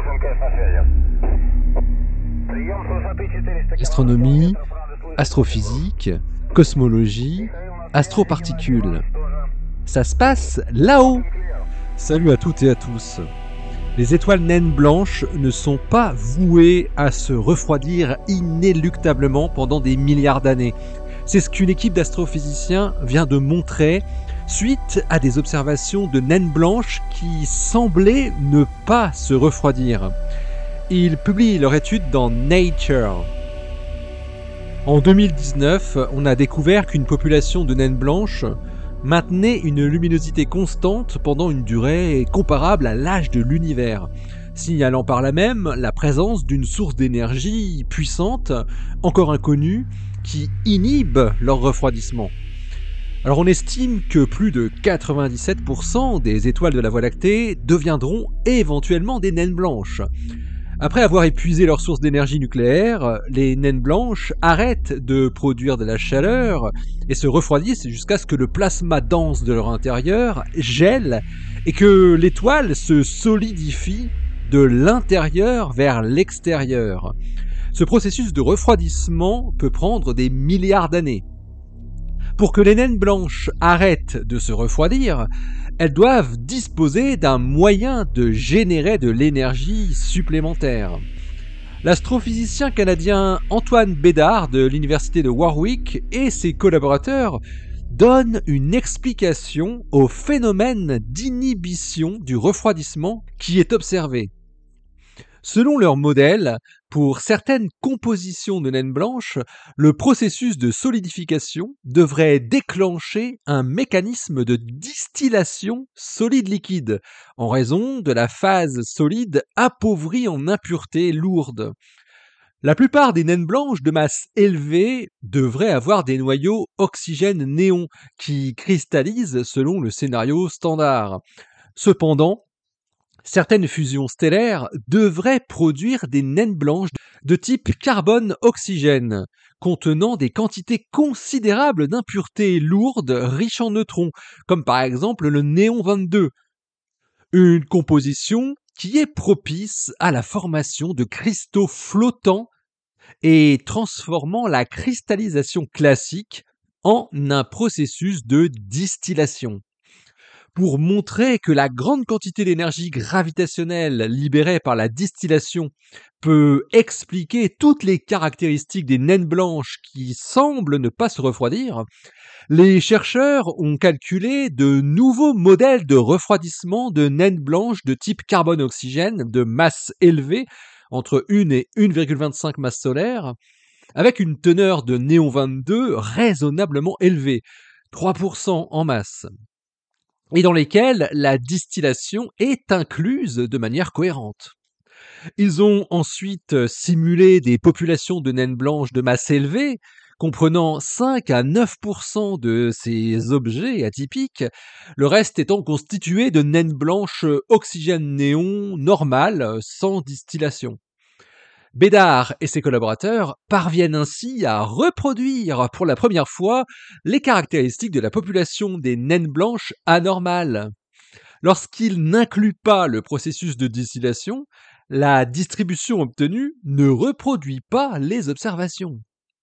Astronomie, astrophysique, cosmologie, astroparticules. Ça se passe là-haut. Salut à toutes et à tous. Les étoiles naines blanches ne sont pas vouées à se refroidir inéluctablement pendant des milliards d'années. C'est ce qu'une équipe d'astrophysiciens vient de montrer suite à des observations de naines blanches qui semblaient ne pas se refroidir. Ils publient leur étude dans Nature. En 2019, on a découvert qu'une population de naines blanches maintenait une luminosité constante pendant une durée comparable à l'âge de l'univers, signalant par là même la présence d'une source d'énergie puissante, encore inconnue, qui inhibe leur refroidissement. Alors on estime que plus de 97% des étoiles de la Voie lactée deviendront éventuellement des naines blanches. Après avoir épuisé leur source d'énergie nucléaire, les naines blanches arrêtent de produire de la chaleur et se refroidissent jusqu'à ce que le plasma dense de leur intérieur gèle et que l'étoile se solidifie de l'intérieur vers l'extérieur. Ce processus de refroidissement peut prendre des milliards d'années. Pour que les naines blanches arrêtent de se refroidir, elles doivent disposer d'un moyen de générer de l'énergie supplémentaire. L'astrophysicien canadien Antoine Bédard de l'université de Warwick et ses collaborateurs donnent une explication au phénomène d'inhibition du refroidissement qui est observé. Selon leur modèle, pour certaines compositions de naines blanches, le processus de solidification devrait déclencher un mécanisme de distillation solide-liquide, en raison de la phase solide appauvrie en impuretés lourdes. La plupart des naines blanches de masse élevée devraient avoir des noyaux oxygène-néon qui cristallisent selon le scénario standard. Cependant, certaines fusions stellaires devraient produire des naines blanches de type carbone-oxygène, contenant des quantités considérables d'impuretés lourdes riches en neutrons, comme par exemple le néon 22, une composition qui est propice à la formation de cristaux flottants et transformant la cristallisation classique en un processus de distillation. Pour montrer que la grande quantité d'énergie gravitationnelle libérée par la distillation peut expliquer toutes les caractéristiques des naines blanches qui semblent ne pas se refroidir, les chercheurs ont calculé de nouveaux modèles de refroidissement de naines blanches de type carbone-oxygène de masse élevée, entre 1 et 1,25 masse solaire, avec une teneur de néon 22 raisonnablement élevée, 3% en masse, et dans lesquels la distillation est incluse de manière cohérente. Ils ont ensuite simulé des populations de naines blanches de masse élevée, comprenant 5 à 9% de ces objets atypiques, le reste étant constitué de naines blanches oxygène-néon normales, sans distillation. Bédard et ses collaborateurs parviennent ainsi à reproduire pour la première fois les caractéristiques de la population des naines blanches anormales. Lorsqu'ils n'incluent pas le processus de distillation, la distribution obtenue ne reproduit pas les observations.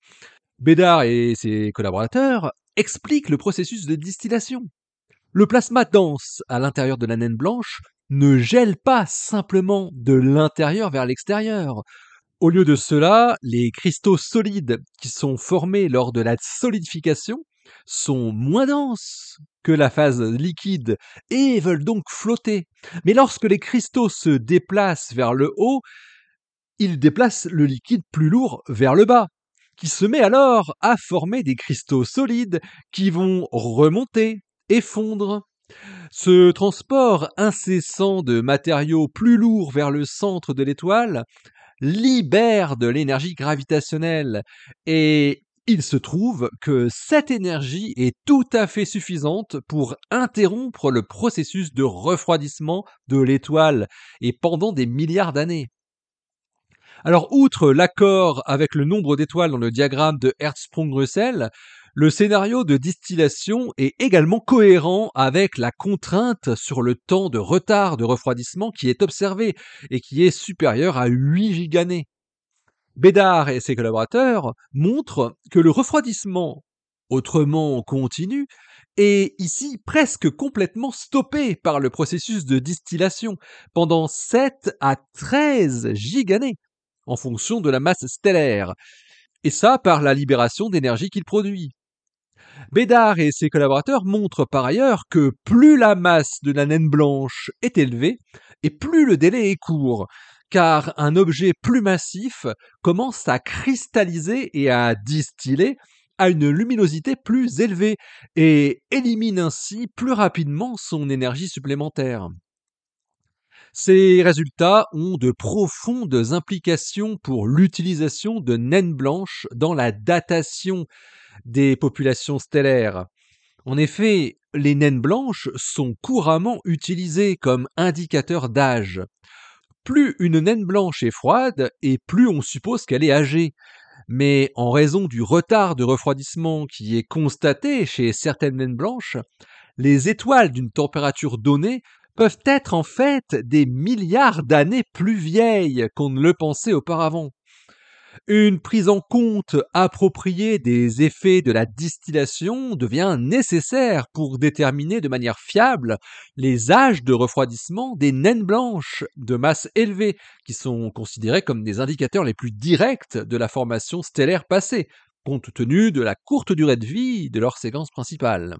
Bédard et ses collaborateurs expliquent le processus de distillation. Le plasma dense à l'intérieur de la naine blanche ne gèle pas simplement de l'intérieur vers l'extérieur. Au lieu de cela, les cristaux solides qui sont formés lors de la solidification sont moins denses que la phase liquide et veulent donc flotter. Mais lorsque les cristaux se déplacent vers le haut, ils déplacent le liquide plus lourd vers le bas, qui se met alors à former des cristaux solides qui vont remonter et fondre. Ce transport incessant de matériaux plus lourds vers le centre de l'étoile libère de l'énergie gravitationnelle et il se trouve que cette énergie est tout à fait suffisante pour interrompre le processus de refroidissement de l'étoile et pendant des milliards d'années. Alors, outre l'accord avec le nombre d'étoiles dans le diagramme de Hertzsprung-Russell, Le scénario de distillation est également cohérent avec la contrainte sur le temps de retard de refroidissement qui est observé et qui est supérieur à 8 gigannées. Bédard et ses collaborateurs montrent que le refroidissement, autrement continu, est ici presque complètement stoppé par le processus de distillation pendant 7 à 13 gigannées en fonction de la masse stellaire, et ça par la libération d'énergie qu'il produit. Bédard et ses collaborateurs montrent par ailleurs que plus la masse de la naine blanche est élevée, et plus le délai est court, car un objet plus massif commence à cristalliser et à distiller à une luminosité plus élevée et élimine ainsi plus rapidement son énergie supplémentaire. Ces résultats ont de profondes implications pour l'utilisation de naines blanches dans la datation des populations stellaires. En effet, les naines blanches sont couramment utilisées comme indicateurs d'âge. Plus une naine blanche est froide, et plus on suppose qu'elle est âgée. Mais en raison du retard de refroidissement qui est constaté chez certaines naines blanches, les étoiles d'une température donnée peuvent être en fait des milliards d'années plus vieilles qu'on ne le pensait auparavant. Une prise en compte appropriée des effets de la distillation devient nécessaire pour déterminer de manière fiable les âges de refroidissement des naines blanches de masse élevée, qui sont considérés comme des indicateurs les plus directs de la formation stellaire passée, compte tenu de la courte durée de vie de leur séquence principale.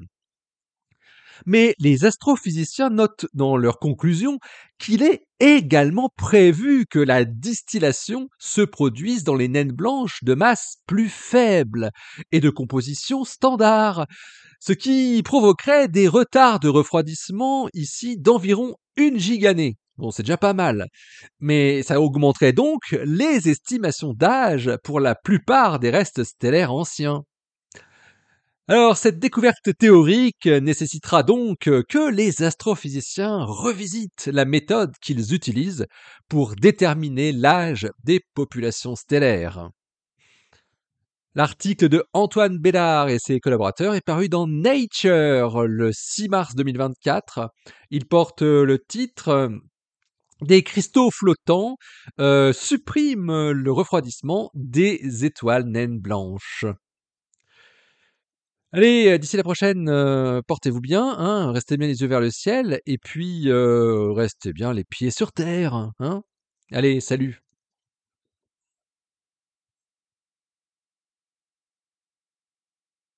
Mais les astrophysiciens notent dans leurs conclusions qu'il est également prévu que la distillation se produise dans les naines blanches de masse plus faible et de composition standard, ce qui provoquerait des retards de refroidissement ici d'environ 1 giganée. Bon, c'est déjà pas mal, mais ça augmenterait donc les estimations d'âge pour la plupart des restes stellaires anciens. Alors, cette découverte théorique nécessitera donc que les astrophysiciens revisitent la méthode qu'ils utilisent pour déterminer l'âge des populations stellaires. L'article de Antoine Bédard et ses collaborateurs est paru dans Nature le 6 mars 2024. Il porte le titre Des cristaux flottants suppriment le refroidissement des étoiles naines blanches. Allez, d'ici la prochaine, portez-vous bien, hein, restez bien les yeux vers le ciel et puis, restez bien les pieds sur terre, hein. Allez, salut!